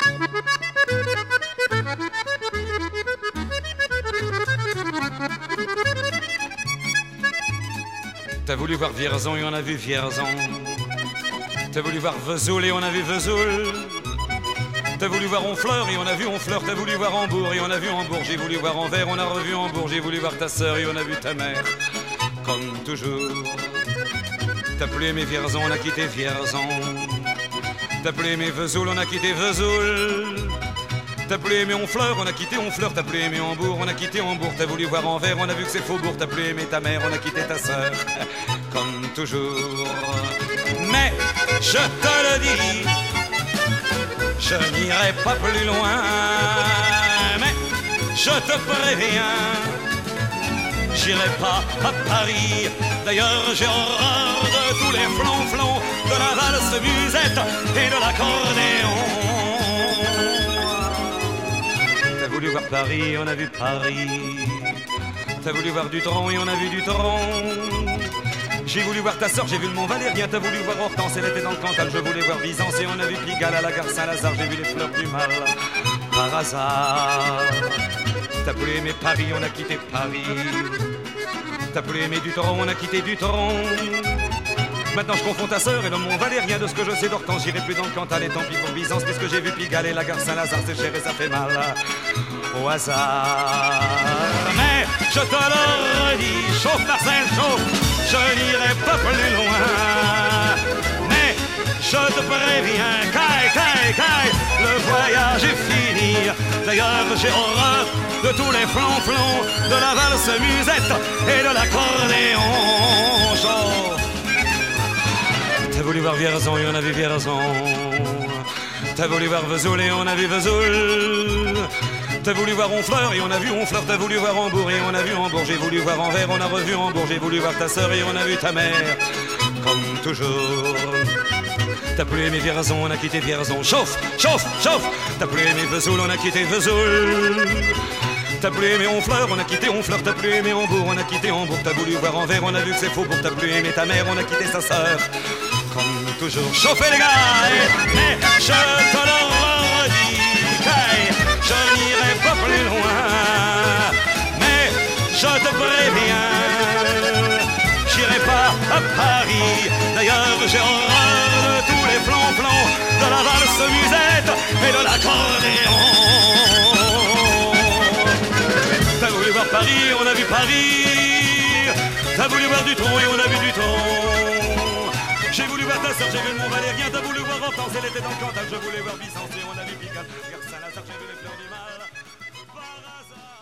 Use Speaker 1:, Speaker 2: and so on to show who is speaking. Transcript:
Speaker 1: T'as voulu voir Vierzon et on a vu Vierzon. T'as voulu voir Vesoul et on a vu Vesoul. T'as voulu voir Honfleur et on a vu Honfleur. T'as voulu voir Hambourg et on a vu Hambourg. J'ai voulu voir Anvers, on a revu Hambourg. J'ai voulu voir ta sœur et on a vu ta mère. Comme toujours. T'as plus aimé Vierzon, on a quitté Vierzon. T'as plus aimé Vesoul, on a quitté Vesoul. T'as plus aimé Honfleur, on a quitté Honfleur. T'as plus aimé Hambourg, on a quitté Hambourg. T'as voulu voir Anvers, on a vu que c'est Faubourg. T'as plus aimé ta mère, on a quitté ta sœur. Comme toujours. Mais je te le dis, je n'irai pas plus loin. Mais je te préviens, j'irai pas à Paris. D'ailleurs j'ai horreur de tous les flonflons, de la valse musette et de l'accordéon. T'as voulu voir Paris, on a vu Paris. T'as voulu voir Dutronc et on a vu Dutronc. J'ai voulu voir ta sœur, j'ai vu le Mont Valérien. T'as voulu voir Hortense, elle était dans le Cantal. Je voulais voir Byzance et on a vu Pigalle à la gare Saint-Lazare. J'ai vu les fleurs du mal par hasard. T'as plus aimé Paris, on a quitté Paris. T'as plus aimé Dutronc, on a quitté Dutronc. Maintenant je confonds ta sœur et le Mont Valérien. De ce que je sais d'Hortense, j'irai plus dans le Cantal. Et tant pis pour Byzance, puisque j'ai vu Pigalle et la gare Saint-Lazare. C'est cher et ça fait mal au hasard. Mais je te le redis, chauffe Marcel, chauffe. Je n'irai pas plus loin. Mais je te préviens, caille, caille, caille, le voyage est fini. D'ailleurs j'ai horreur de tous les flonflons, de la valse musette et de l'accordéon. Chauffe. T'as voulu voir Vierzon et on a vu Vierzon. T'as voulu voir Vesoul et on a vu Vesoul. T'as voulu voir Honfleur et on a vu Honfleur. T'as voulu voir Hambourg et on a vu Hambourg. J'ai voulu voir Anvers, on a revu Hambourg. J'ai voulu voir ta sœur et on a vu ta mère. Comme toujours. T'as plus aimé Vierzon, on a quitté Vierzon. Chauffe, chauffe, chauffe. T'as plus aimé Vesoul, on a quitté Vesoul. T'as plus aimé Honfleur, on a quitté Honfleur. T'as plus aimé Hambourg, on a quitté Hambourg. T'as voulu voir Anvers, on a vu que c'est Faubourg. T'as plus aimé ta mère, on a quitté sa sœur. Comme toujours. Chauffez les gars, mais je te le redis. Je n'irai pas plus loin, mais je te préviens, j'irai pas à Paris. D'ailleurs j'ai horreur de tous les flonflons, de la valse musette et de l'accordéon. T'as voulu voir Paris, on a vu Paris. T'as voulu voir Dutronc et on a vu Dutronc. J'ai voulu voir ta sœur, j'ai vu le Mont Valérien. T'as voulu voir Hortense, elle était dans le Cantal. Je voulais voir Byzance et on a vu Pigalle, gare Saint-Lazare. J'ai vu les fleurs du mal par hasard.